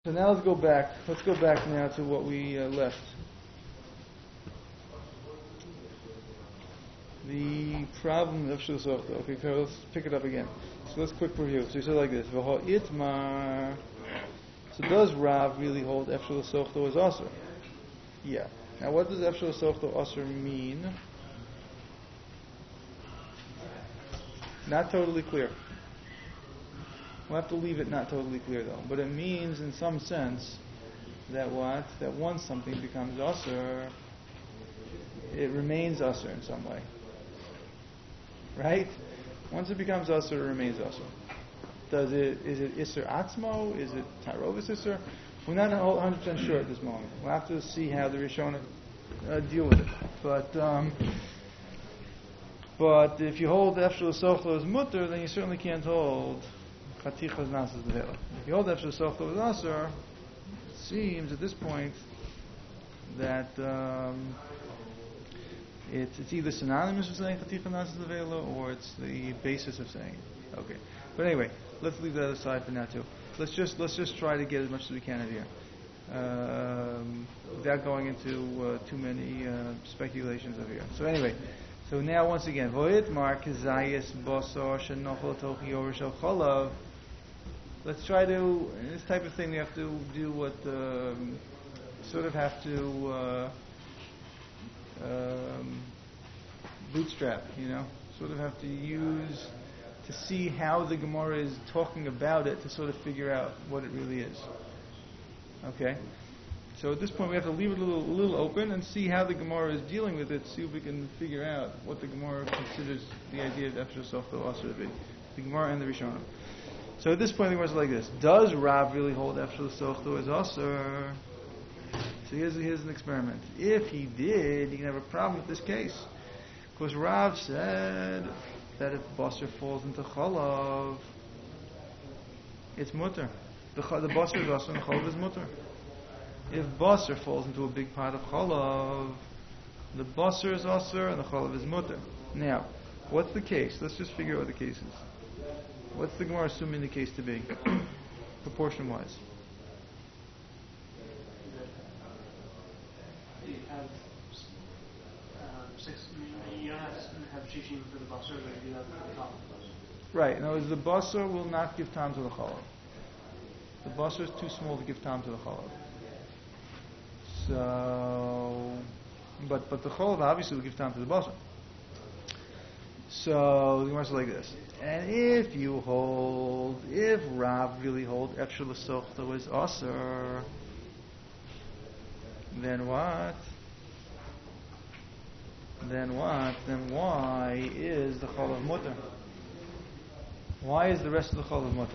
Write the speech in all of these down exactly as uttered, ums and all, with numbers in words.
So now let's go back. Let's go back now to what we uh, left. The problem of Shul Sochta. Okay, so let's pick it up again. So let's quick review. So we said like this: V'ho itmar. So does Rav really hold Efshul Sochta as Asur? Yeah. Now, what does Efshul Sochta Asur mean? Not totally clear. We'll have to leave it not totally clear though. But it means, in some sense, that what? That once something becomes Asur, it remains Asur in some way. Right? Once it becomes Asur, it remains Asur. Does it? Is it Isser Atzmo? Is it Tarovis Isser? We're not one hundred percent sure at this moment. We'll have to see how the Rishonim uh, deal with it. But um, but if you hold Efshul Sochta as Mutter, then you certainly can't hold Chatichas Nasas Devela. If you hold Efshul Sochta as Asur, it seems at this point that um, it's, it's either synonymous with saying Chatichas Nasas Devela or it's the basis of saying it. Okay. But anyway, let's leave that aside for now too. Let's just let's just try to get as much as we can in here, um, without going into uh, too many uh, speculations of here. So anyway, so now once again, Voit Mark Zayis Bosor Shenochel Tochi Orishel Cholav. Let's try to, in this type of thing, we have to do what um, sort of have to uh, um, bootstrap, you know, sort of have to use. To see how the Gemara is talking about it, to sort of figure out what it really is. Okay? So at this point we have to leave it a little, a little open and see how the Gemara is dealing with it, see if we can figure out what the Gemara considers the idea of Efshul Sochta Asur to be. The Gemara and the Rishonim. So at this point the Gemara is like this. Does Rav really hold Efshul Sochta as Asur? So here's, here's an experiment. If he did, he can have a problem with this case. Because Rav said that if Basar falls into Chalav, it's mutter. The, the Basar is Asur and Chalav is mutter. If Basar falls into a big pot of Chalav, the Basar is Asur and the Chalav is mutter. Now, what's the case? Let's just figure out what the case is. What's the Gemara assuming the case to be, proportion-wise? You have um, six. You don't have, have shishim for the basar, but you do have for the top. Right. In other words, the basar will not give time to the chalav. The basar is too small to give time to the chalav. So, but but the chalav obviously will give time to the basar. So the Gemara is like this. And if you hold, if Rav really hold Efshul Sochta was Asur, then what? Then what? Then why is the Chalav mutter? Why is the rest of the Chalav mutter?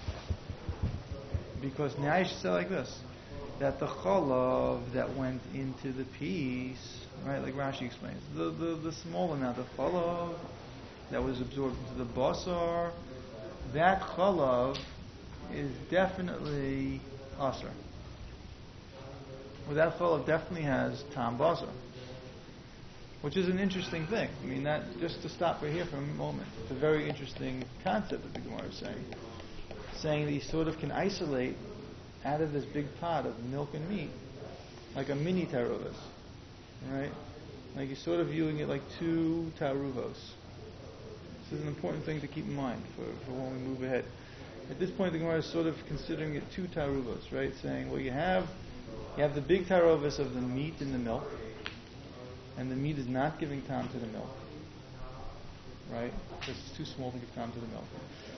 Because now you should say like this, that the Chalav that went into the piece, right, like Rashi explains, the, the, the small amount of Chalav that was absorbed into the Basar, that Chalav is definitely Asur. Well, that Chalav definitely has Tam Basar. Which is an interesting thing. I mean, that just to stop right here for a moment. It's a very interesting concept that the Gemara is saying. Saying that you sort of can isolate out of this big pot of milk and meat, like a mini taruvos, right? Like you're sort of viewing it like two taruvos. This is an important thing to keep in mind for, for when we move ahead. At this point, the Gemara is sort of considering it two taruvos, right? Saying, well, you have you have the big taruvos of the meat and the milk. And the meat is not giving time to the milk, right? Because it's too small to give time to the milk.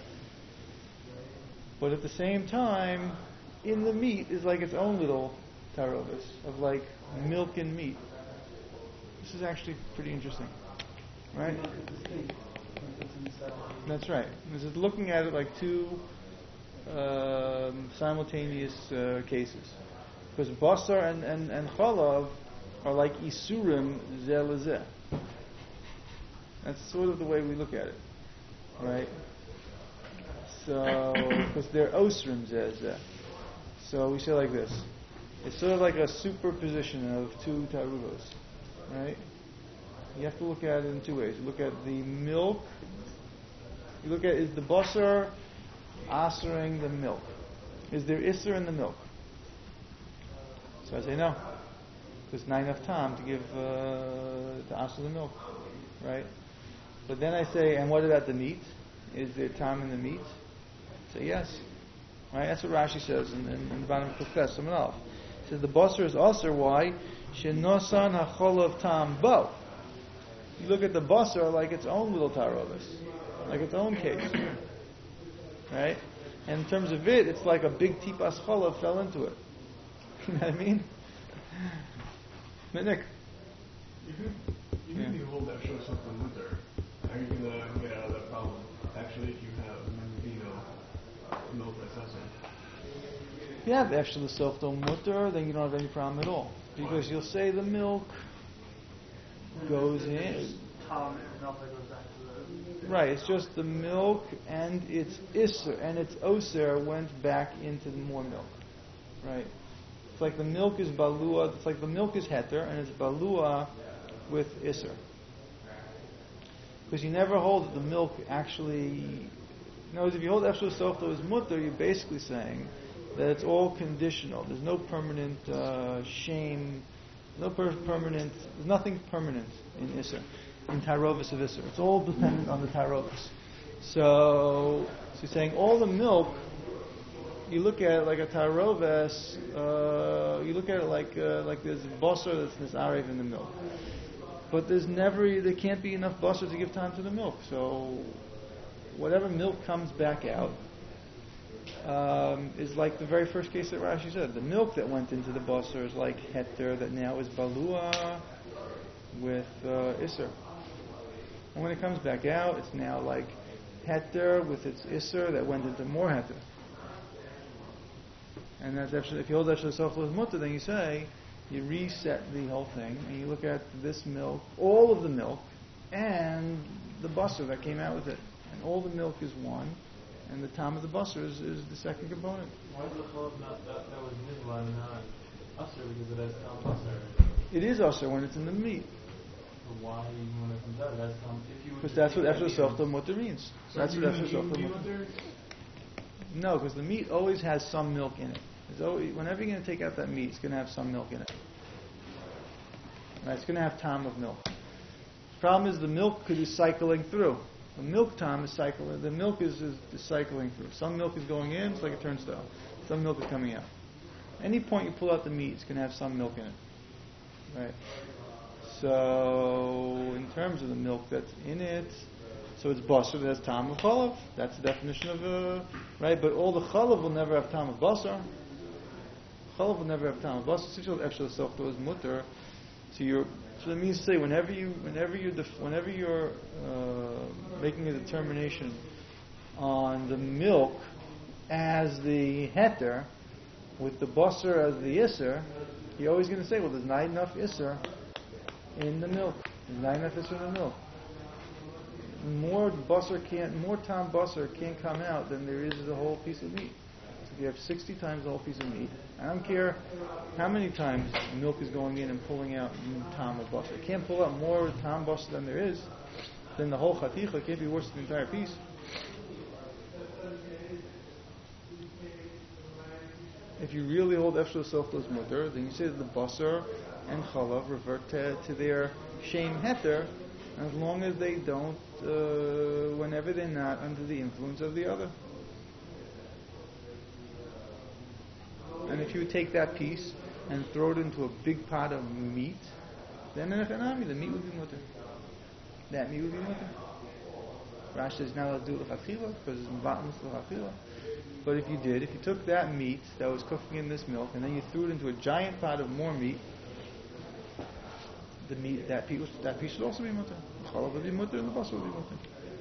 But at the same time, in the meat is like its own little tarovis of like milk and meat. This is actually pretty interesting, right? That's right. This is looking at it like two um, simultaneous uh, cases. Because basar and, and, and chalav are like isurim zeh lezeh. That's sort of the way we look at it, right? So, because they're osrim zeh zeh. So we say like this. It's sort of like a superposition of two taruvos, right? You have to look at it in two ways. You look at the milk. You look at, is the basar asuring the milk? Is there isser in the milk? So I say no, because not enough time to give uh, the asa the milk, right? But then I say, and what about the meat? Is there time in the meat? I say yes, right? That's what Rashi says in, in, in the bottom of Kufches Samad Aleph. It says the basar is also why shenosan hacholav tam bo. You look at the basar like its own little tarovis, like its own case, right? And in terms of it, it's like a big tipas cholav fell into it. You know what I mean? Nick? Even, even Yeah. if you hold that show something with her, how are you going to get out of that problem? Actually, if you have, you know, milk that's essence. If you have Efshel Softo Mutter, then you don't have any problem at all. Because you'll say the milk goes in. Tom and milk that goes back to the. Right, it's just the milk and its Isser and its Oser went back into the more milk. Right? It's like the milk is Balua, it's like the milk is Heter and it's Balua with Isser. Because you never hold that the milk actually. In other words, if you hold Efshel Softo as Mutter, you're basically saying that it's all conditional. There's no permanent uh, shame. No per- permanent. There's nothing permanent in Isser, in Tarovis of Isser. It's all dependent on the Tarovis. So, so you're saying all the milk. You look at it like a Tarovis. Uh, you look at it like uh, like there's basar that's nisarev in the milk, but there's never there can't be enough basar to give time to the milk. So, whatever milk comes back out. Um, is like the very first case that Rashi said. The milk that went into the basar is like heter that now is balua with uh, isser. And when it comes back out, it's now like heter with its isser that went into more heter. And that's actually, if you hold Efshel Softo as mutter, then you say, you reset the whole thing, and you look at this milk, all of the milk, and the basar that came out with it. And all the milk is one. And the time of the basar is, is the second component. Why is the cholav not that, that was nizla and not usher because it has tam basar? It is usher when it's in the meat. So why even when it comes out, that's tam? If you would Because just that's what take Efshel that Softo mutter means. So That's you what can Efshel eat Softo meat mutter. with her? No, because the meat always has some milk in it. It's always, whenever you're going to take out that meat, it's going to have some milk in it. Right? It's going to have time of milk. The problem is the milk could be cycling through. The milk time is cycling. The milk is, is, is cycling through. Some milk is going in, it's like a turnstile. Some milk is coming out. Any point you pull out the meat, it's going to have some milk in it. Right? So, in terms of the milk that's in it, so it's basar that has tam of chalav. That's the definition of a right. But all the chalav will never have tam of basar. Chalav will never have tam of basar. Since Efshel Softo is mutter, so you're. So that means to say whenever you, whenever you, def, whenever you're uh, making a determination on the milk as the heter, with the basar as the isser, you're always going to say, well, there's not enough isser in the milk. There's not enough isser in the milk. More basar can't, more tam basar can't come out than there is the whole piece of meat. So if you have sixty times the whole piece of meat, I don't care how many times milk is going in and pulling out tam of basar. It can't pull out more tam basar than there is. Then the whole chaticha can't be worse than the entire piece. If you really hold Efshel Softo as mutter, then you say that the basar and chalav revert to, to their shame heter, as long as they don't, uh, whenever they're not under the influence of the other. And if you take that piece and throw it into a big pot of meat, then in a chanami, the meat would be mutter. That meat would be mutter. Rashi says now let's do it l'chachila because it's mvatmas l'chachila. But if you did, if you took that meat that was cooking in this milk and then you threw it into a giant pot of more meat, the meat that piece that piece should also be mutter. The chalav would be mutter and the basar would be mutter.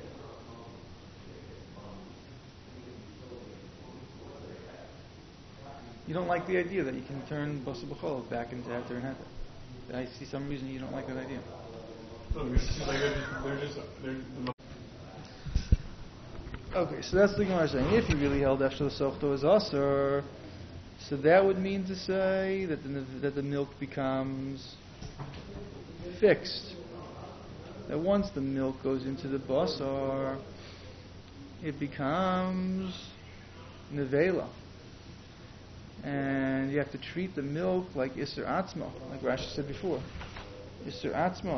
You don't like the idea that you can turn basar b'chalav back into heter and heter. I see some reason you don't like that idea. No, because it's like they're just, they're just they're the Okay, so that's the Gemara saying. If you really held Efshel Softo as Asur, so that would mean to say that the, that the milk becomes fixed. That once the milk goes into the basar, it becomes nevela. and you have to treat the milk like Isser Atzma, like Rashi said before. Isser Atzma.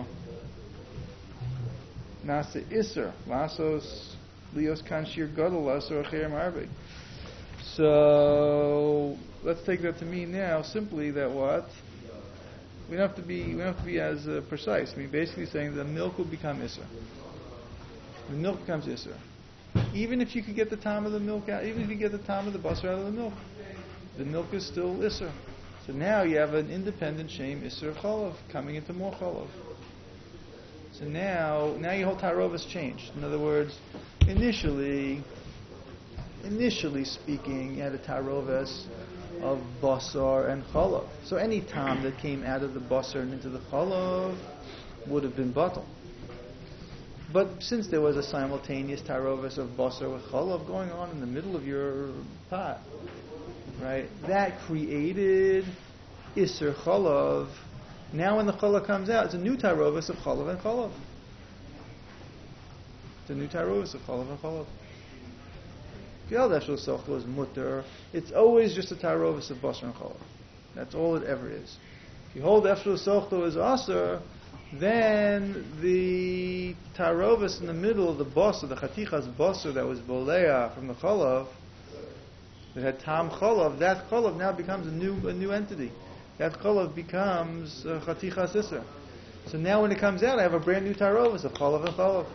Nasa Isser. Lasos Lios Kanshir Gadol Lasor Acher Marbe. So let's take that to mean now simply that what? We don't have to be we don't have to be as uh, precise. I mean basically saying the milk will become Isser. The milk becomes Isser. Even if you could get the time of the milk out, even if you get the time of the basar out of the milk, the milk is still Isser. So now you have an independent shame Isser Cholav coming into more Cholav. So now, now your whole Tarov has changed. In other words, initially, initially speaking, you had a Taroves of basar and Cholav. So any time that came out of the basar and into the Cholav would have been batal. But since there was a simultaneous tarovis of basar with chalav going on in the middle of your pot, right, that created Isser chalav. Now when the chalav comes out, it's a new tarovis of chalav and chalav. It's a new tarovis of chalav and chalav. Gyal Deshul Sochto is mutter. It's always just a tarovis of basar and chalav. That's all it ever is. If you hold Deshul Sochto as aser, then the tarovis in the middle of the basar, the chatichas basar that was boleah from the chalav, that had tam chalav, that chalav now becomes a new a new entity. That chalav becomes uh, chatichas isser. So now when it comes out, I have a brand new tarovis of chalav and chalav.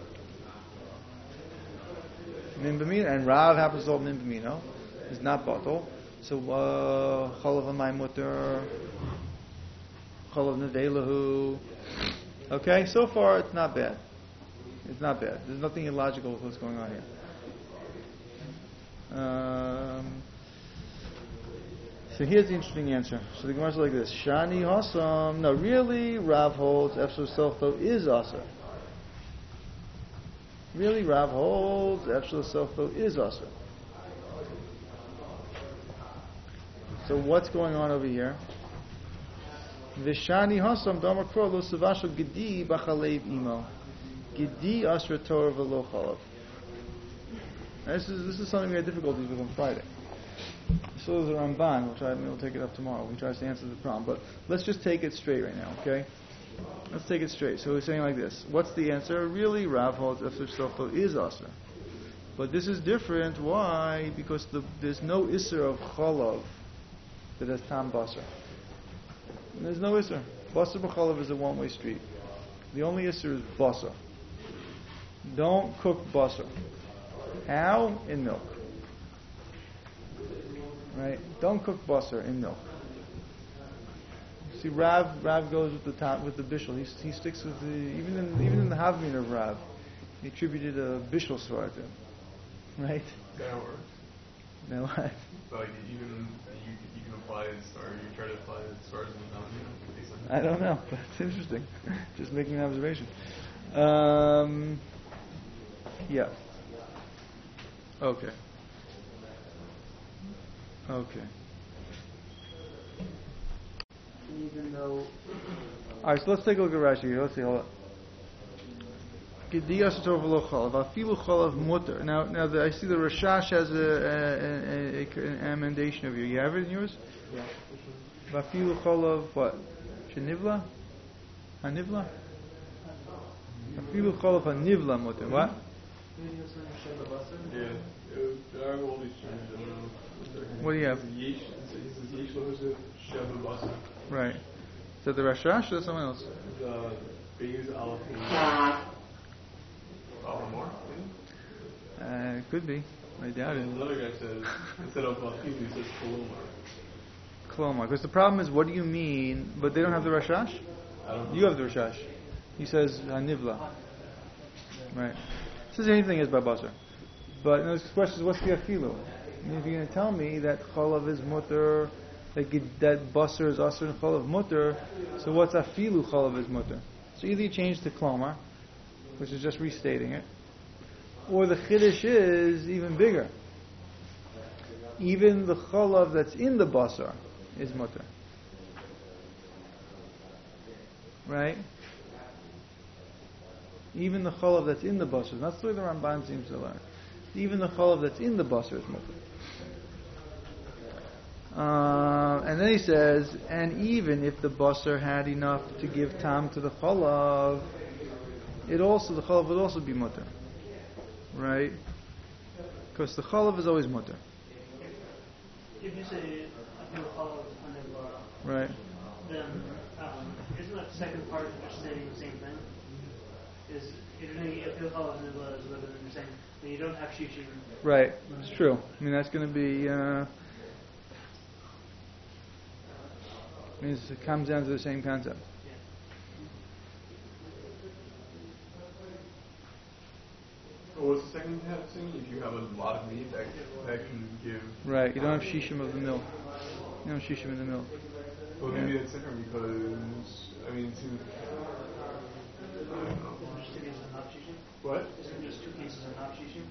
Min b'mino, and Rav happens to hold min b'mino. It's not batal. So uh, chalav amay mutter, chalav nevelahu. Okay, so far it's not bad. It's not bad. There's nothing illogical with what's going on here. Um, so here's the interesting answer. So the Gemara's like this: Shani Hasam. No, really, Rav holds Efshel Selfo is Asa. Really, Rav holds Efshel Selfo is Asa. So what's going on over here? Vishani Hasam Damar Kro Lo Savasho Gedi Bachalev Imo Gedi Asra Torah Velo Chalav. This is this is something we had difficulties with on Friday. So there's a Ramban. We'll try. We'll take it up tomorrow. We try to answer the problem, but let's just take it straight right now. Okay, let's take it straight. So we're saying like this. What's the answer? Really, Rav holds Efshel Selfo is Asra, but this is different. Why? Because the, there's no Isser of Chalav that has Tam Basar. And there's no Isser. Basar b'chalav is a one-way street. The only Isser is basar. Don't cook basar. How? In milk. Right? Don't cook basar in milk. See, Rav Rav goes with the top, with the bishul. He he sticks with the even in even in the Havmin of Rav, he attributed a bishul svar to him. Right? That works. No, what? So like even you you can apply it, or you try to apply it as far as the nominal. I don't know, but it's interesting. Just making an observation. Um, yeah. Okay. Okay. Even though. All right, so let's take a look at Rashi here. Let's see. Hold on. Gediyas Torah v'lo chalav. Afilu chalav mutter. Now, now the, I see the Rashash has a, a, a, a, an amendation of you. You have it in yours? Yeah. Afilu chalav what? Shenivla? Hanivla? Afilu chalav hanivla mutter. What? Yeah, there are all these terms. I don't know. What do you have? Yesh, it says yesh lo hosef sheva basar. Right. Is that the Rashash or someone else? The they use aleph. Aleph more? Uh, it could be. I doubt it. And another guy says instead of afilu, he says kolomar. Kolomar. Because the problem is, what do you mean? But they don't have the Rashash? I don't know. You have the Rashash. He says Hanivla. Right. Says anything is by basar. But no, the question is, what's the afilu? I mean, if you're going to tell me that chalav is mutter, that get, that basar is asr and chalav mutter, so what's afilu chalav is mutter? So either you change to klomar, which is just restating it, or the chiddush is even bigger. Even the chalav that's in the basar is mutter. Right? Even the chalav that's in the basar, that's the way the Ramban seems to learn. Even the chalav that's in the basar is mutter. Uh, and then he says, and even if the basar had enough to give tam to the chalav, it also the chalav would also be mutter, right? Because the chalav is always mutter, If you say Apil Chalav Hanevara, right? then um, isn't that second part just saying the same thing? Is if you're saying Apil Chalav Hanevara is whether you're saying when you don't have shishim. Right, it's true. I mean, that's going to be. Uh, means it comes down to the same concept. Yeah. So what's the second half thing? If you have a lot of meat, that, that can give... Right, you don't have shishim of the milk. You don't have shishim in the milk. Well, Yeah. maybe that's different because, I mean, to... I don't know. Just two cases are not shishim. What? Isn't just two cases are not shishim?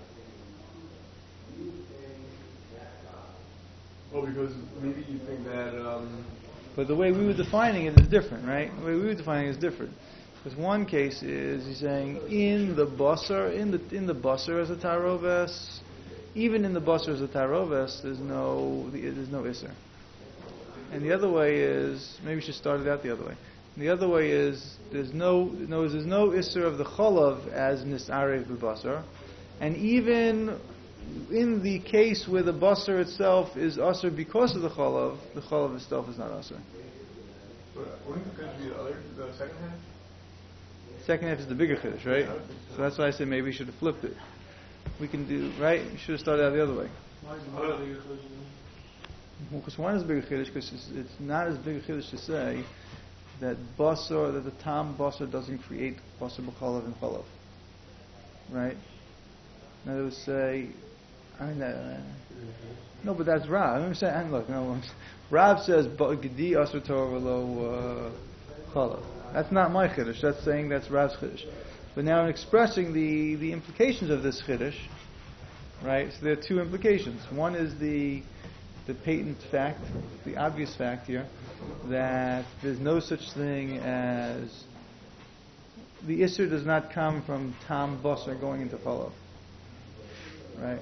Oh, because maybe you think that, um... But the way we were defining it is different, right? The way we were defining it is different. Because one case is he's saying in the basar, in the in the basar as a taroves, even in the basar as a taroves, there's no there's no isser. And the other way is maybe we should start it out the other way. And the other way is there's no no there's no isser of the cholav as nisarev b'basar, and even in the case where the basar itself is asr because of the cholav, the cholav itself is not asr. But wouldn't it could be the other, the second half? Second half is the bigger chiddush, right? Yeah, I think so. So that's why I said maybe we should have flipped it. We can do, right? We should have started out the other way. Why is one bigger chiddush? Well, because one is a bigger chiddush, because it's, it's not as big a chiddush to say that basar, that the tam basar doesn't create basar b'chalav and chalav, right? In other words, say, I mean, uh, no, but that's Rav. I'm saying, and look, no, Rav says gedi asur Torah v'lo chalav. That's not my chiddush. That's saying that's Rav's chiddush. But now in expressing the, the implications of this chiddush, right? So there are two implications. One is the the patent fact, the obvious fact here, that there's no such thing as the isser does not come from tam basar going into chalav, right?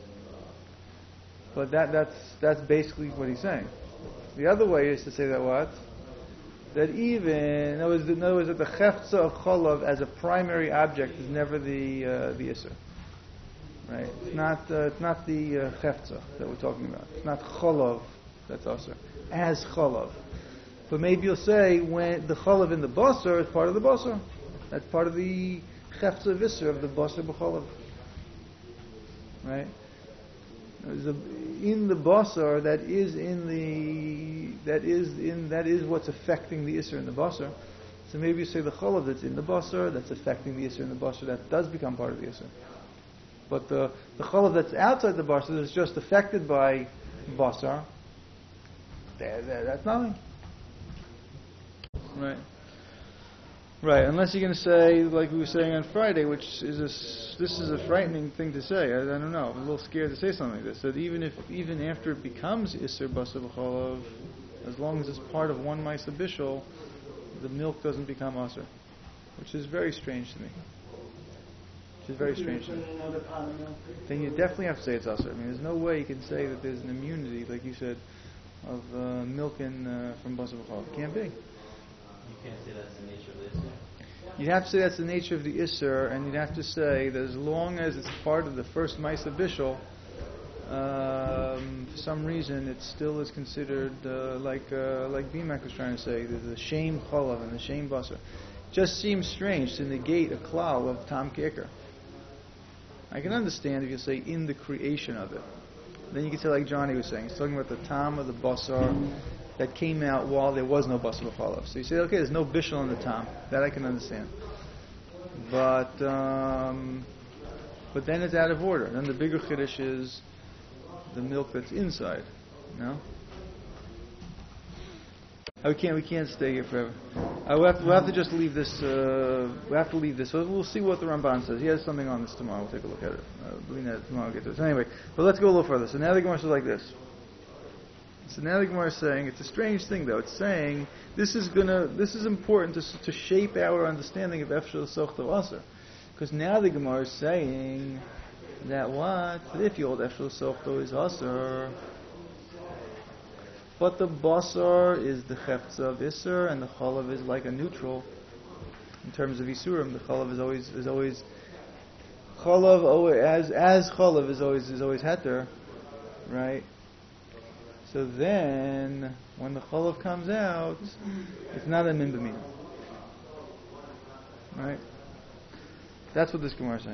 But that that's that's basically what he's saying. The other way is to say that what? That even, in other words, in other words that the cheftza of cholav as a primary object is never the uh, the isser, right? It's not uh, it's not the uh, cheftza that we're talking about. It's not cholav that's asr as cholav. But maybe you'll say when the cholav in the basar is part of the basar. That's part of the cheftza of isser of the basar b'cholav, right? There's a, in the basar that is in the that is in that is what's affecting the isser in the basar. So maybe you say the cholav that's in the basar that's affecting the isser in the basar, that does become part of the isser. But the the cholav that's outside the basar that's just affected by basar, that, that, that's nothing. Right. Right, unless you're going to say, like we were saying on Friday, which is a, s- this is a frightening thing to say. I, I don't know. I'm a little scared to say something like this. That even if even after it becomes Isser Basar B'cholav, as long as it's part of one Maisa Bishul, the milk doesn't become Asr, which is very strange to me. Which is very strange to me. Then you definitely have to say it's Asr. I mean, there's no way you can say that there's an immunity, like you said, of uh, milk in, uh, from Basar B'cholav. It can't be. You can't say that's the nature of the Isser. You'd have to say that's the nature of the Isser, and you'd have to say that as long as it's part of the first Maisa Bishul, um, for some reason it still is considered uh, like uh, like Bimak was trying to say, there's the shame Cholav and the shame Basar. Just seems strange to negate a klal of Tam Keker. I can understand if you say in the creation of it. Then you can say like Johnny was saying, he's talking about the Tam of the Basar that came out while there was no Basar B'cholav. So you say, okay, there's no Bishul in the Tam. That I can understand. But um, but then it's out of order. Then the bigger Chiddush is the milk that's inside. No? We can't we can't stay here forever. Uh, we'll, have to, we'll have to just leave this. Uh, we have to leave this. So we'll see what the Ramban says. He has something on this tomorrow. We'll take a look at it. Uh, believe that tomorrow we'll get to it. So anyway, but let's go a little further. So now the Gemara says like this. So now the Gemara is saying, it's a strange thing though, it's saying, this is gonna, this is important to, to shape our understanding of Efshel Sochto Aser. Because now the Gemara is saying that what? If you hold Efshel Sochto is Aser, But the basar is the chefza of Isser, and the chalav is like a neutral in terms of Isurim. The chalav is always is always chalav always, as as chalav is always is always heter, right? So then, when the chalav comes out, it's not a min b'mina, right? That's what this Gemara is saying.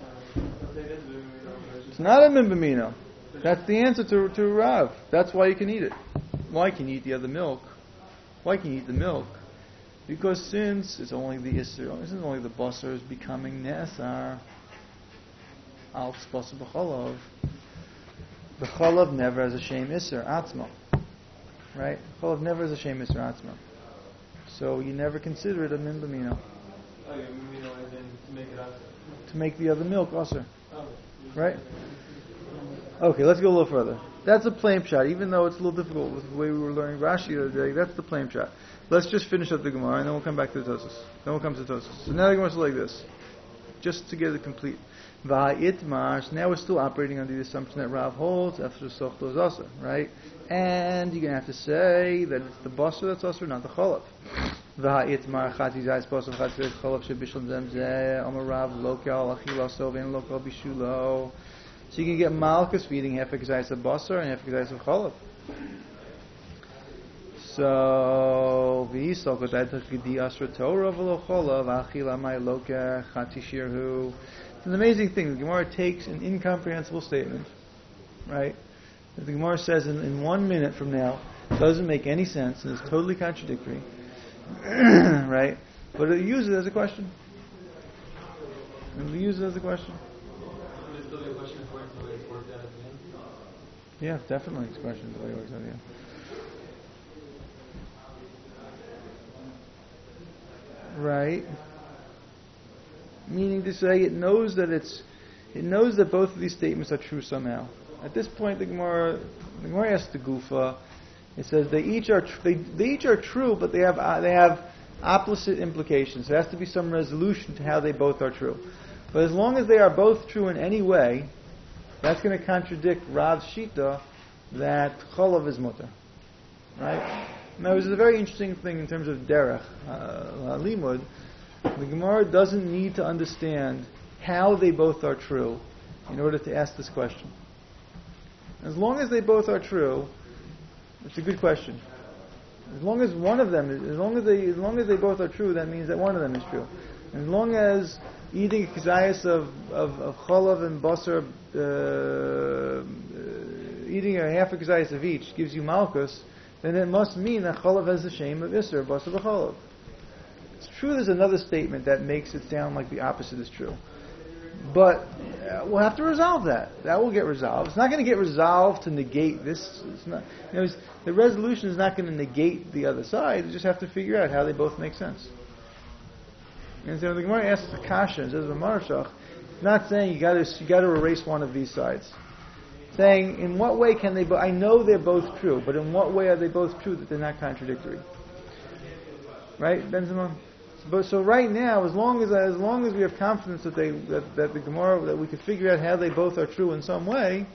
It's not a min b'mina. That's the answer to to Rav. That's why you can eat it. Why can you eat the other milk? Why can you eat the milk? Because since it's only the Isser, since only the basar is becoming Ne'asar, al t'spasa b'chalav, the chalav never has a shame Isser, Atzma. Right? Chalav never has a shame Isser, Atzma. So you never consider it a min b'mina. Okay, Mimino, and then to make it Aser. To make the other milk Aser. Oh. Right? Okay, let's go a little further. That's a plain shot, even though it's a little difficult with the way we were learning Rashi the other day. That's the plain shot. Let's just finish up the Gemara, and then we'll come back to the Tosfos. Then we'll come to the Tosfos. So now the Gemara is like this, just to get it complete. Va'itmar. So now we're still operating under the assumption that Rav holds after sochto is aser, right? And you're gonna have to say that it's the basar that's aser, not the chalav. Va'itmar chati zayis basar chati zayis chalav shebishlam zemzeh amar Rav lokal achilaso ve'en lokal bishulo. So you can get malchus for eating half a kazayis of basar and half a kazayis of chalav. So v'yisol kodayt gedi asra Torah v'lo chalav achila may lokach chati shirhu. It's an amazing thing. The Gemara takes an incomprehensible statement, right? The Gemara says in, in one minute from now doesn't make any sense and is totally contradictory, right? But it uses it as a question. And we use it as a question. Would it still be a question according to the way it's worked out at the end? Yeah, definitely it's a question the way it works out. Yeah. Right. Meaning to say, it knows that it's, it knows that both of these statements are true somehow. At this point, the Gemara, the Gemara asks the Gufa. It says they each are tr- they, they each are true, but they have uh, they have opposite implications. There has to be some resolution to how they both are true. But as long as they are both true in any way, that's going to contradict Rav's shita that chalav is mutter, right? Now, this is a very interesting thing in terms of derech uh, limud. The Gemara doesn't need to understand how they both are true in order to ask this question. As long as they both are true, it's a good question. As long as one of them, is, as long as they, as long as they both are true, that means that one of them is true. And as long as eating a kazayas of, of, of chalav and basar, uh, uh, eating a half a kazayas of each gives you malchus, then it must mean that chalav has the shame of isser, basar b'chalav. It's true there's another statement that makes it sound like the opposite is true. But uh, we'll have to resolve that. That will get resolved. It's not going to get resolved to negate this. It's not, you know, it's, the resolution is not going to negate the other side. You just have to figure out how they both make sense. And so the Gemara asks the kasha, it says the Marashach, not saying you got to you got to erase one of these sides. Saying in what way can they? Bo- I know they're both true, but in what way are they both true that they're not contradictory? Right, Benzema? But so right now, as long as as long as we have confidence that they that, that the Gemara that we can figure out how they both are true in some way,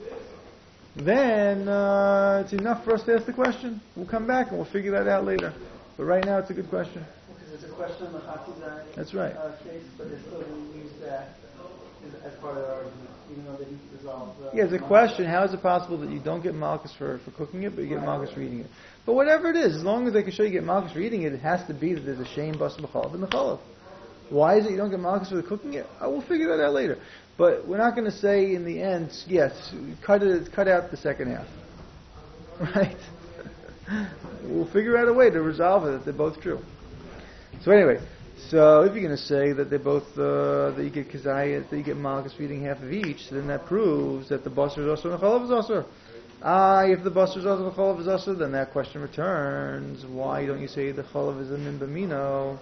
then uh, it's enough for us to ask the question. We'll come back and we'll figure that out later. But right now, it's a good question. Because it's a question on the Chatizai That's right. uh, case, but they still didn't use that as, as part of the argument, even though they didn't resolve the... Yeah, it's a question. How is it possible that you don't get malchus for, for cooking it, but you get malchus for eating it? But whatever it is, as long as they can show you get malchus for eating it, it has to be that there's a shame basar b'chalav in the chalav. Why is it you don't get malchus for the cooking it? I will figure that out later. But we're not going to say in the end, yes, cut it, cut out the second half. Right? We'll figure out a way to resolve it that they're both true. So anyway, so if you're going to say that they're both uh, that you get kazayas, that you get malchus for eating half of each, then that proves that the basar is also and the chalav is also. Ah, if the basar is also and the chalav is also, then that question returns: why don't you say the chalav is a min b'mino?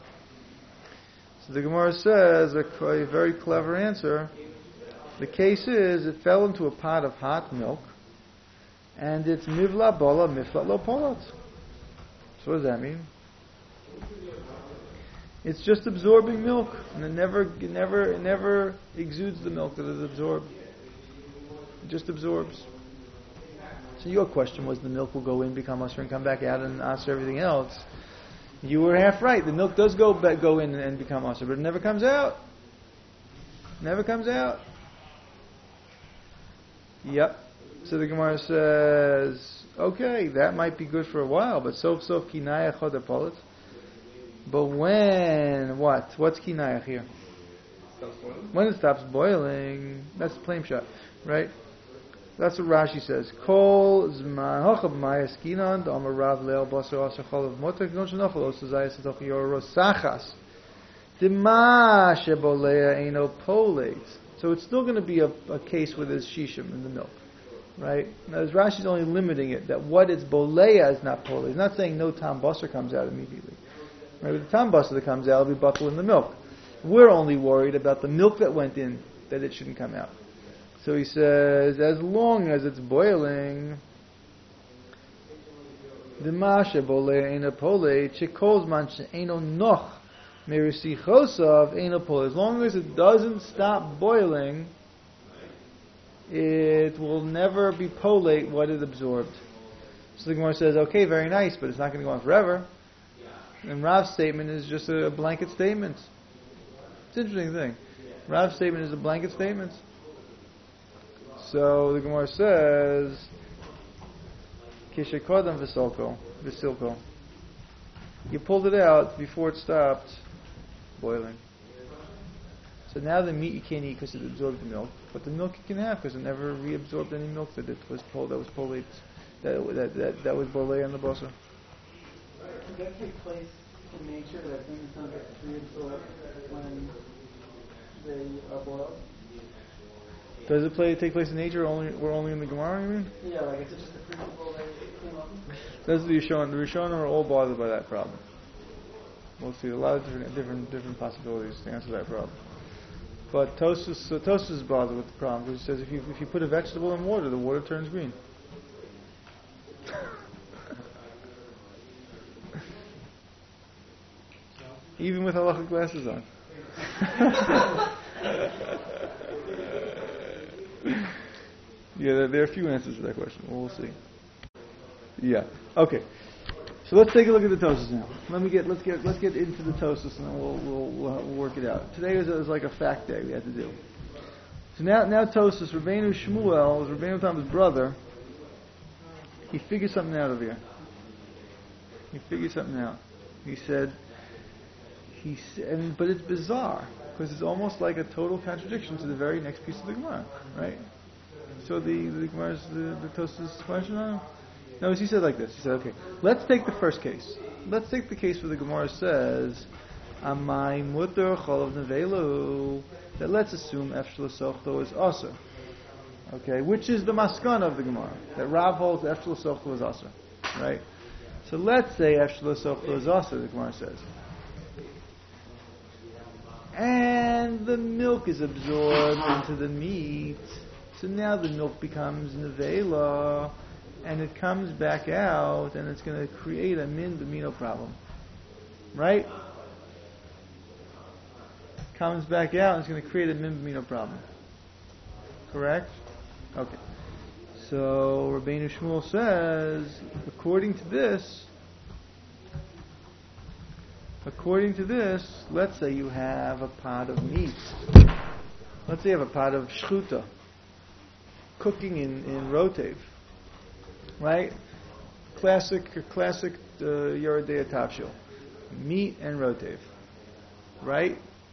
So the Gemara says a, a very clever answer. The case is it fell into a pot of hot milk, and it's mivla bola miflat lo polat. So what does that mean? It's just absorbing milk, and it never, it never, it never exudes the milk that it absorbs. It just absorbs. So your question was the milk will go in, become usher, and come back out and answer everything else. You were half right. The milk does go back, go in and become usher, but it never comes out. Never comes out. Yep. So the Gemara says, okay, that might be good for a while, but sof sof kinayach choder polit. But when, what? What's kinayach here? Stops boiling? When it stops boiling, that's the plain shot, right? That's what Rashi says. Kol zman hochab mayas kinan d'amar rav leil basar asher cholav motek non shenofel os zayas atoch yoros sachas d'ma shebolea eino poleit. So it's still going to be a, a case with his shishim in the milk, right? Now, as Rashi's only limiting it, that what is bolea is not poleit. He's not saying no tam basar comes out immediately. Right? But the tam basar that comes out will be buckle in the milk. We're only worried about the milk that went in, that it shouldn't come out. So he says, as long as it's boiling, the masha boleh eino polei chekol zman she'eino noch merisichosav eino polei. As long as it doesn't stop boiling, it will never be polate what it absorbed. So the Gemara says, okay, very nice, but it's not going to go on forever. And Rav's statement is just a blanket statement. It's an interesting thing. Rav's statement is a blanket statement. So the Gemara says, Kishekodam v'silko, v'silko. You pulled it out before it stopped boiling. So now the meat you can't eat because it absorbed the milk, but the milk you can have because it never reabsorbed any milk that it was pulled, that was polate, that that that, that was boleh on the basar. Does that take place in nature, that things don't get reabsorbed when they are boiled? Does it play, take place in nature, or only, or only in the Gemara, you mean? Yeah, like it's just a principle that came up. That's the Rishonim. The Rishonim are all bothered by that problem. We'll see a lot of different different different possibilities to answer that problem. But Tosfos, so Tosfos is bothered with the problem because he says if you if you put a vegetable in water, the water turns green. Even with halachic glasses on. Yeah, there, there are a few answers to that question. We'll see. Yeah. Okay. So let's take a look at the Tosfos now. Let me get let's get let's get into the Tosfos and then we'll we'll, we'll we'll work it out. Today was, was like a fact day we had to do. So now now Tosfos, Rabbeinu Shmuel, Rabbeinu Tam's brother, he figured something out over here. He figured something out. He said he and but it's bizarre because it's almost like a total contradiction to the very next piece of the Gemara, right? So the the Gemara's the, the Tosfos question on him? No, he said like this. He said, okay, let's take the first case. Let's take the case where the Gemara says, Amai mutter cholav nevelu, that let's assume Efshel Sochto is Aser. Okay, which is the maskana of the Gemara, that Rav holds Efshel Sochto is Aser. Right? So let's say Efshel Sochto is Aser, the Gemara says. And the milk is absorbed into the meat. So now the milk becomes nevela, and it comes back out, and it's going to create a min b'mino problem. Right? Comes back out, and it's going to create a min b'mino problem. Correct? Okay. So Rabbeinu Shmuel says, according to this, according to this, let's say you have a pot of meat. Let's say you have a pot of shchuta, cooking in, in rotev. Right? Classic, classic uh, Yeridei Tavshil. Meat and rotev. Right?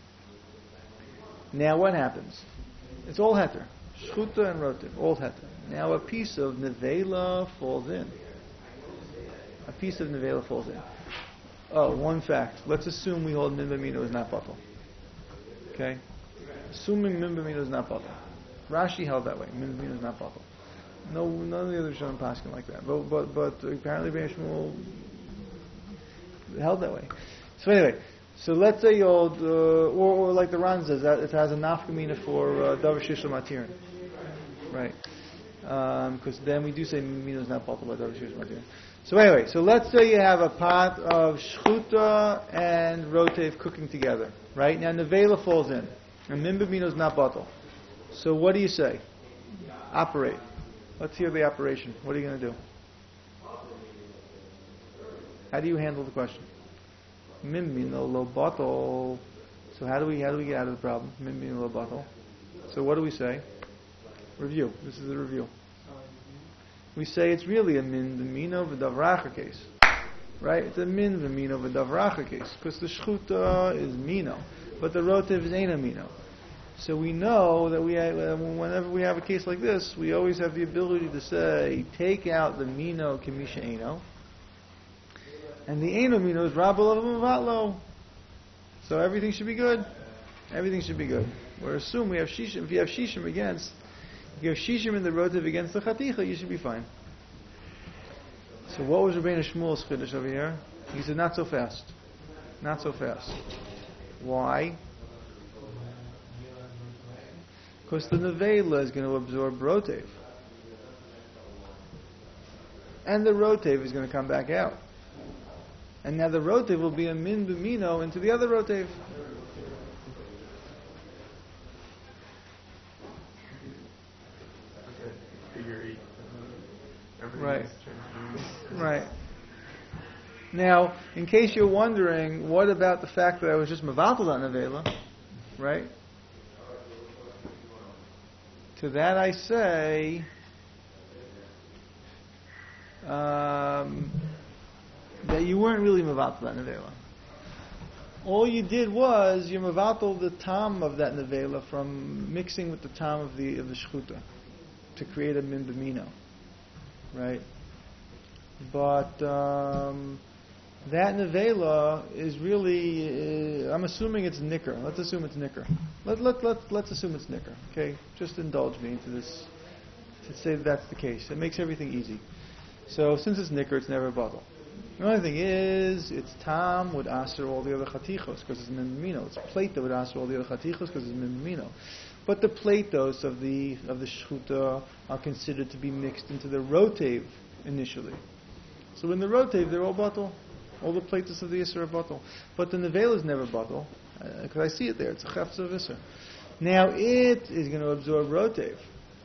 Now what happens? It's all heter. Shchuta and rotev, all heter. Now a piece of nevela falls in. A piece of nevela falls in. Oh, one fact. Let's assume we hold min b'mino is not batal. Okay? Assuming min b'mino is not batal. Rashi held that way. Min b'mino is not batal. No, none of the other Rishonim paskin like that. But but but apparently Ben Shmuel held that way. So anyway, so let's say you hold, uh, or, or like the Ran says, that it has a nafkamina for davar shishla matirin, right? Because um, then we do say mina is not batal by davar shishla matirin. So anyway, so let's say you have a pot of shchuta and rotev cooking together, right? Now nevela falls in, and min b'mino is not batal. So what do you say? Operate. Let's hear the operation. What are you going to do? How do you handle the question? Mimino lo bottle. So how do we how do we get out of the problem? Mimino lo bottle. So what do we say? Review. This is a review. We say it's really a min v'mino v'davracha case. Right? It's a min v'mino v'davracha case. Because the shchuta is mino. But the rotiv is ain't a mino. So we know that we have, uh, whenever we have a case like this, we always have the ability to say, take out the mino kemisha eino. And the eino mino is rabba mavatlo. So everything should be good. Everything should be good. We're assuming we have shishim. If you have shishim against, if you have shishim in the rotiv against the chaticha, you should be fine. So what was Rabbeinu Shmuel's chiddush over here? He said, not so fast. Not so fast. Why? Because the nevela is going to absorb rotev. And the rotev is going to come back out. And now the rotev will be a min b'mino into the other rotev. Figure eight. Right. Right. Now, in case you're wondering, what about the fact that I was just mevatel on nevela? Right? To that I say, um, that you weren't really mevatel that nevela. All you did was you mevatel the tam of that nevela from mixing with the tam of the of the shchuta to create a min b'mino, right? But um, that nevela is really, uh, I'm assuming it's nicker. Let's assume it's nicker. Let, let, let, let's assume it's nicker. Okay? Just indulge me into this, to say that that's the case. It makes everything easy. So since it's nicker, it's never a bottle. The only thing is, it's tam would aser all the other chatichos because it's min b'mino. It's plate that would aser all the other chatichos because it's min b'mino. But the platos of the of the shchuta are considered to be mixed into the rotev initially. So in the rotev, they're all bottle. All the platos of the Isser are bottle. But the nevela is never bottle. Because uh, I see it there. It's a chafetz of Isser. Now it is going to absorb rotev.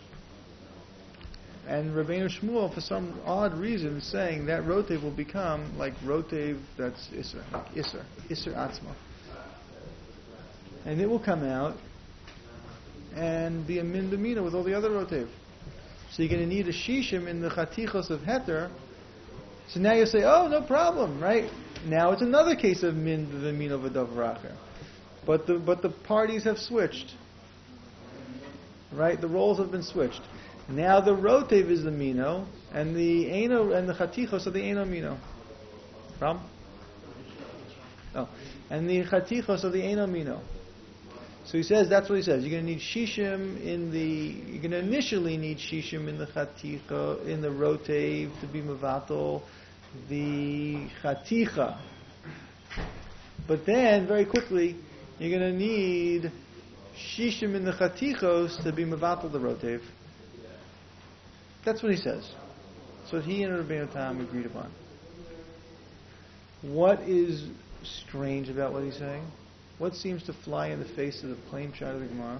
And Rabbeinu Shmuel, for some odd reason, is saying that rotev will become like rotev that's Isser. Like Isser. Isser Atzma. And it will come out and be a min b'mina with all the other rotev. So you're going to need a shishim in the chatichos of heter. So now you say, oh, no problem, right? Now it's another case of min v'mino v'davracha. But the but the parties have switched. Right? The roles have been switched. Now the rotev is the mino, and the eno and the chatichos are the eno mino. Problem? Oh. And the chatichos are the eno mino. So he says, that's what he says. You're going to need shishim in the, you're going to initially need shishim in the chaticha, in the rotev to be mevatel the chaticha. But then, very quickly, you're going to need shishim in the chatichos to be mevatel the rotev. That's what he says. So he and Rabbeinu Tam agreed upon. What is strange about what he's saying? What seems to fly in the face of the plain shot of the Gemara?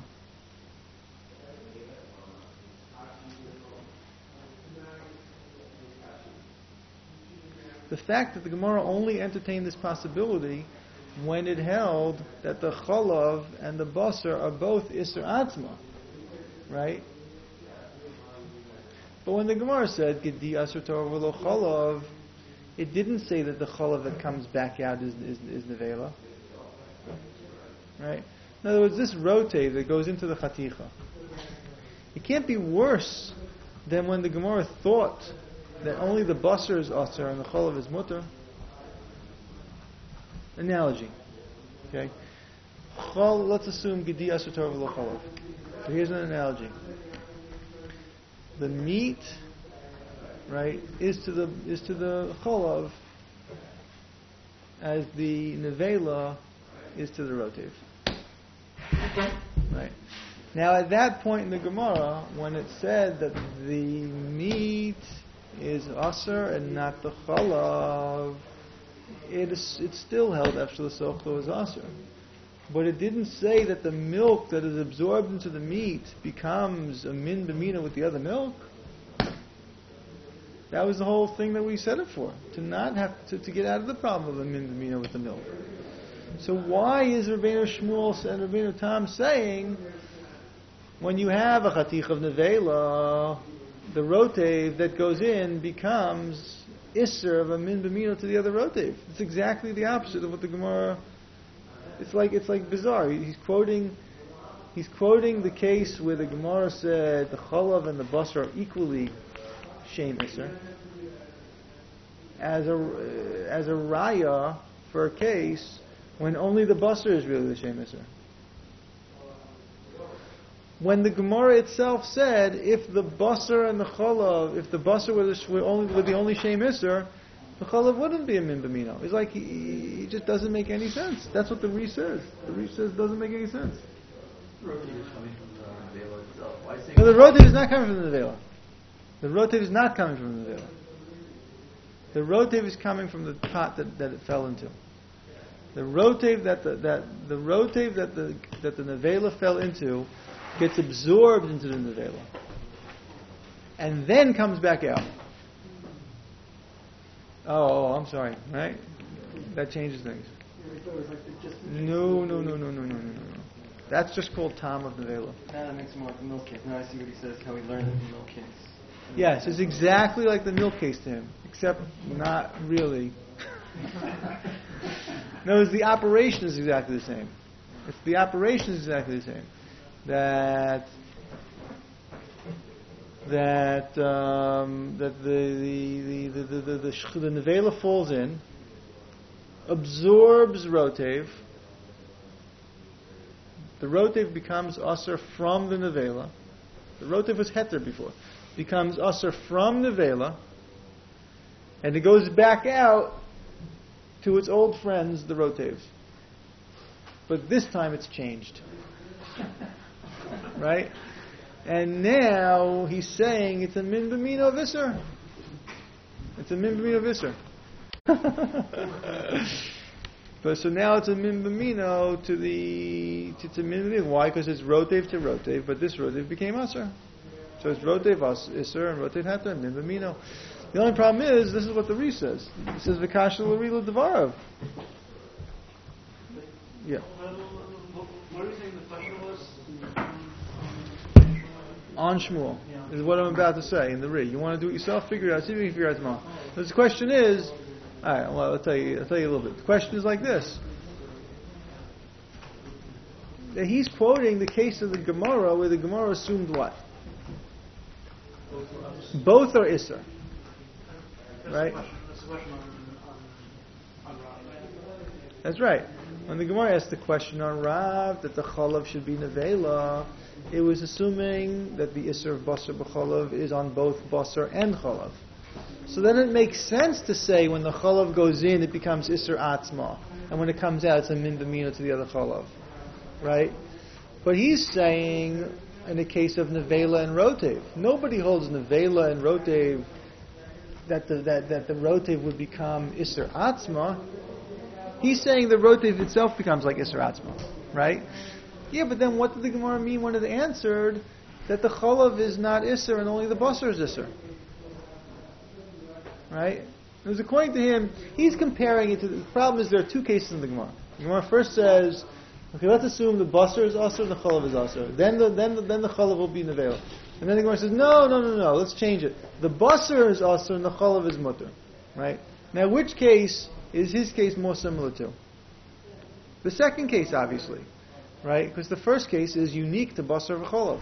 The fact that the Gemara only entertained this possibility when it held that the chalav and the basar are both Isser Atzma, right? But when the Gemara said Gedi Asr Torah v'lo chalav, it didn't say that the chalav that comes back out is is, is nevela. Right? In other words, this rotev that goes into the chaticha, it can't be worse than when the Gemara thought that only the basar is asar and the chalav is mutter. Analogy. Okay? Chol, let's assume Gedi Asr Torah v'lo chalav. So here's an analogy. The meat, right, is to the is to the chalav as the nevela is to the rotev. Right. Now, at that point in the Gemara, when it said that the meat is aser and not the chalav, it is it still held after the sochlo is aser. But it didn't say that the milk that is absorbed into the meat becomes a min b'mina with the other milk. That was the whole thing that we set it for, to not have to, to get out of the problem of the min b'mina with the milk. So why is Rabbeinu Shmuel and Rabbeinu Tam saying, when you have a chatich of nevela, the rotev that goes in becomes isser of a min b'mina to the other rotev? It's exactly the opposite of what the Gemara. It's like it's like bizarre. He's quoting, he's quoting the case where the Gemara said the chalav and the basar are equally Shem Isser, as a as a raya for a case when only the basar is really the Shem Isser. When the Gemara itself said if the basar and the chalav, if the basar were, the, were only were the only Shem Isser, the chalav wouldn't be a min b'mino. It's like he, he just doesn't make any sense. That's what the Re says. The Re says doesn't make any sense. The rotative is coming from the nevela itself. Why say No, the rotative is not coming from the nevela. The rotative is not coming from the nevela. The rotative is coming from the pot that, that it fell into. The rotative that the that the rotative that the that the nevela fell into gets absorbed into the nevela, and then comes back out. Oh, oh, I'm sorry. Right? That changes things. No, no, no, no, no, no, no, no. That's just called Tom of nevela. Now that makes it more like the milk case. Now I see what he says, how he learned it in the milk case. Yes, it's exactly like the milk case to him, except not really. No, it's the operation is exactly the same. It's the operation is exactly the same. That that um, that the the the the the, the, the, the nevela falls in, absorbs rotev. The rotev becomes usher from the nevela. The rotev was heter before. Becomes usher from nevela, and it goes back out to its old friends, the rotevs. But this time it's changed. Right? And now he's saying it's a min b'mino visser. It's a min b'mino visser. But so now it's a min b'mino to the to, to min b'mino. Why? Because it's rotev to rotev, but this rotev became usher. So it's rotev isser and rotev heter and min b'mino. The only problem is, this is what the Re says. He says v'kasha l'rila devarav. Yeah. What are you saying the question was? On Shmuel is what I'm about to say in the Re. You want to do it yourself? Figure it out. See if you can figure it out tomorrow. But the question is, all right. Well, I'll tell you. I'll tell you a little bit. The question is like this. That he's quoting the case of the Gemara, where the Gemara assumed what? Both are Isser. Right? That's the question on, on, on Rav. That's right. When the Gemara asked the question on Rav that the chalav should be nevela, it was assuming that the Isser of basar b'chalav is on both basar and chalav. So then it makes sense to say when the chalav goes in, it becomes Isser atzma, and when it comes out, it's a min b'mina to the other chalav. Right? But he's saying in the case of nevela and rotev, nobody holds nevela and rotev that the that, that the rotev would become Isser atzma. He's saying the rotev itself becomes like Isser atzma, right? Yeah, but then what did the Gemara mean when it answered that the chalav is not Isser and only the basar is Isser? Right? It was according to him, he's comparing it to, the problem is there are two cases in the Gemara. The Gemara first says, okay, let's assume the basar is Asr and the chalav is Asr. Then the, then the, then the chalav will be nevela. And then the Gemara says, no, no, no, no, let's change it. The basar is Asr and the chalav is mutter. Right? Now which case is his case more similar to? The second case, obviously. Right? Because the first case is unique to basar v'chalav.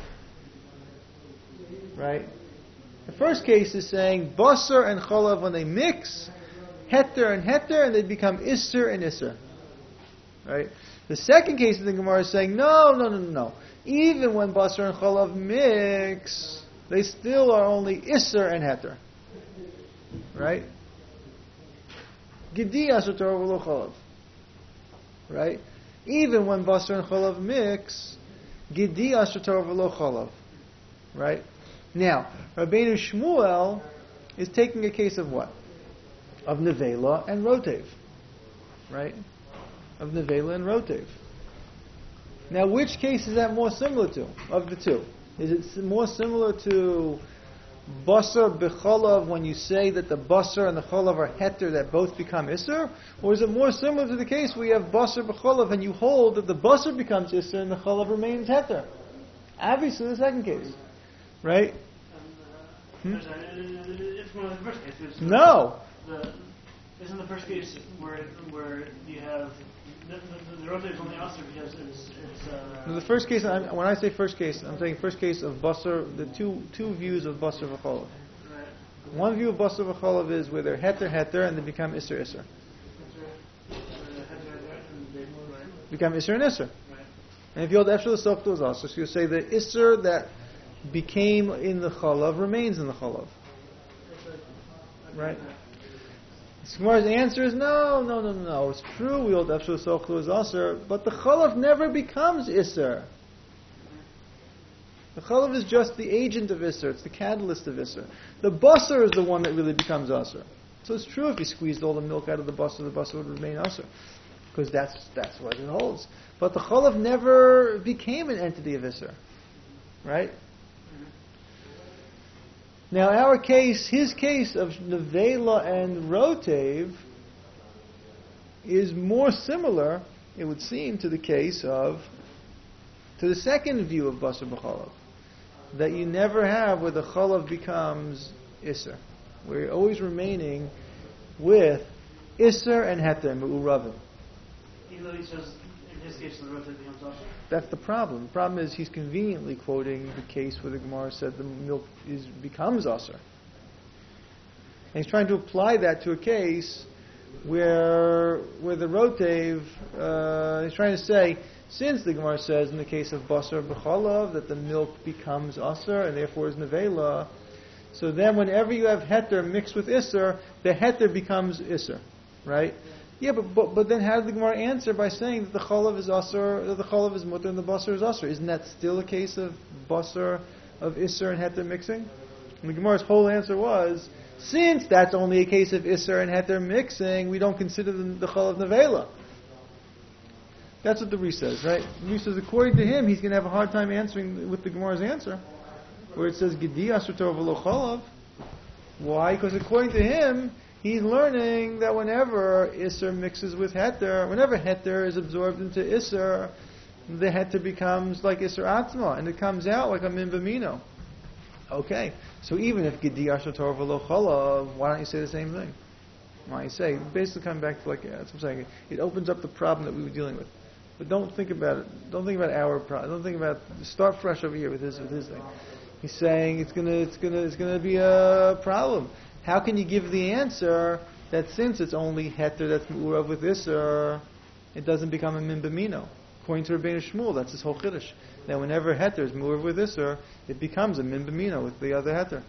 Right? The first case is saying basar and chalav, when they mix, heter and heter, and they become isser and isser. Right? The second case of the Gemara is saying, no, no, no, no, no. Even when basar and chalav mix, they still are only isser and heter. Right? Gidi asur Torah v'lo chalav. Right? Even when basar and chalav mix, gidi asur Torah v'lo chalav. Right? Now, Rabbeinu Shmuel is taking a case of what? Of nevela and rotev. Right? Of nevela and rotev. Now, which case is that more similar to, of the two? Is it more similar to basar b'cholav when you say that the basar and the cholav are heter that both become isser? Or is it more similar to the case where you have basar b'cholav and you hold that the basar becomes isser and the cholav remains heter? Obviously the second case. Right? Hmm? It's one of the first cases. No. The, isn't the first case where where you have the the, the rotator is only also because it's it's. Uh, No, the first case, I'm, when I say first case, I'm saying first case of basar. The two two views of basar v'cholav. right. One view of basar v'cholav is where they're heter heter and they become isser isser. That's right. Uh, had to have that and they- right. Become isser and isser. Right. And if you hold efshel l'sof to also, so you say the isser that became in the cholav remains in the cholav. Right? The Gemara's answer is no, no, no, no, no. It's true we hold efshel l'sof to aser, but the cholav never becomes isser. The cholav is just the agent of isser. It's the catalyst of isser. The basar is the one that really becomes aser. So it's true if you squeezed all the milk out of the basar, the basar would remain aser. Because that's that's what it holds. But the cholav never became an entity of isser. Right? Now our case, his case of nevela and rotev is more similar, it would seem, to the case of, to the second view of basar b'cholav. That you never have where the cholav becomes isser. Where you're always remaining with isser and heter, me'uravim. Even though he says in his case the rotator becomes also. That's the problem. The problem is he's conveniently quoting the case where the Gemara said the milk is becomes aser. And he's trying to apply that to a case where where the rotev, uh, he's trying to say, since the Gemara says in the case of basar b'cholav that the milk becomes aser and therefore is nevela, so then whenever you have heter mixed with isser, the heter becomes isser, right? Yeah, but, but but then how did the Gemara answer by saying that the cholav is aser, that the cholav is mutter and the basar is aser? Isn't that still a case of basar, of isser and heter mixing? And the Gemara's whole answer was, since that's only a case of isser and heter mixing, we don't consider the, the cholav nevela. That's what the Ri says, right? The Ri says according to him, he's going to have a hard time answering with the Gemara's answer, where it says gedi aser tov v'lo cholav. Why? Because according to him, he's learning that whenever Isser mixes with Heter, whenever Heter is absorbed into Isser, the Heter becomes like Isser Atzma, and it comes out like a Min B'mino. Okay, so even if Gedi Asher Torah V'lo Cholav, why don't you say the same thing? Why don't you say, basically coming back to like, yeah, that's what I'm saying, it opens up the problem that we were dealing with. But don't think about it, don't think about our problem, don't think about, start fresh over here with his, with his thing. He's saying it's gonna, it's gonna, it's gonna be a problem. How can you give the answer that since it's only heter that's mu'urav with isser, it doesn't become a min b'mino? According to Rabbeinu Shmuel, that's his whole chiddush. That whenever heter is mu'urav with isser, it becomes a min b'mino with the other heter.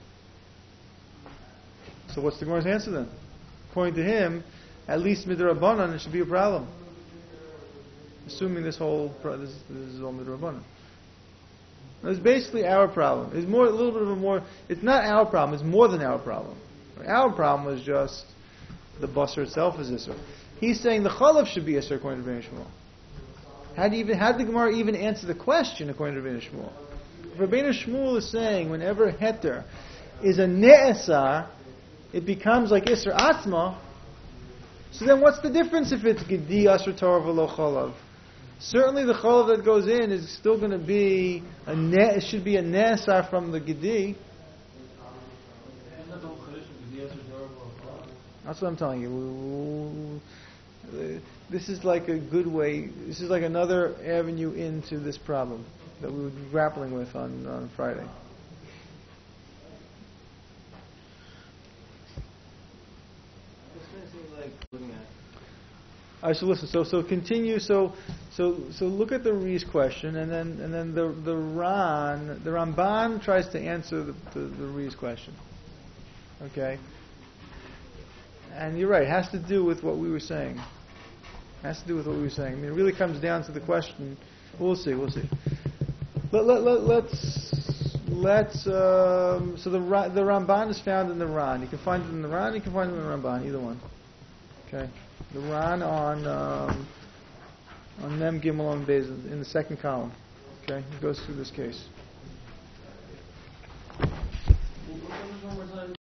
So what's the Gemara's answer then? According to him, at least midrabanan, it should be a problem. Assuming this whole pro- this, this is all midrabanan. It's basically our problem. It's more a little bit of a more. It's not our problem. It's more than our problem. Our problem is just the basar itself is isser. He's saying the chalav should be isser according to Rabbeinu Shmuel. How do you even? How did the Gemara even answer the question according to Rabbeinu Shmuel? If Rabbeinu Shmuel is saying whenever heter is a ne'esar, it becomes like isser atzma. So then, what's the difference if it's gedi asher torah v'lo chalav? Certainly, the chalav that goes in is still going to be a ne. It should be a ne'esar from the gedi. That's what I'm telling you. This is like a good way. This is like another avenue into this problem that we were grappling with on, on Friday. All right, so listen. So so continue. So so so look at the Ri's question, and then and then the the Ran the Ramban tries to answer the the, the Ri's question. Okay. And you're right, it has to do with what we were saying. It has to do with what we were saying. I mean, it really comes down to the question. We'll see, we'll see. Let, let, let, let's, let's, um, so the the Ramban is found in the Ran. You can find it in the Ran, you can find it in the Ramban, either one. Okay? The Ran on, um, on Mem Gimel on Bez, in the second column. Okay? It goes through this case. one more time?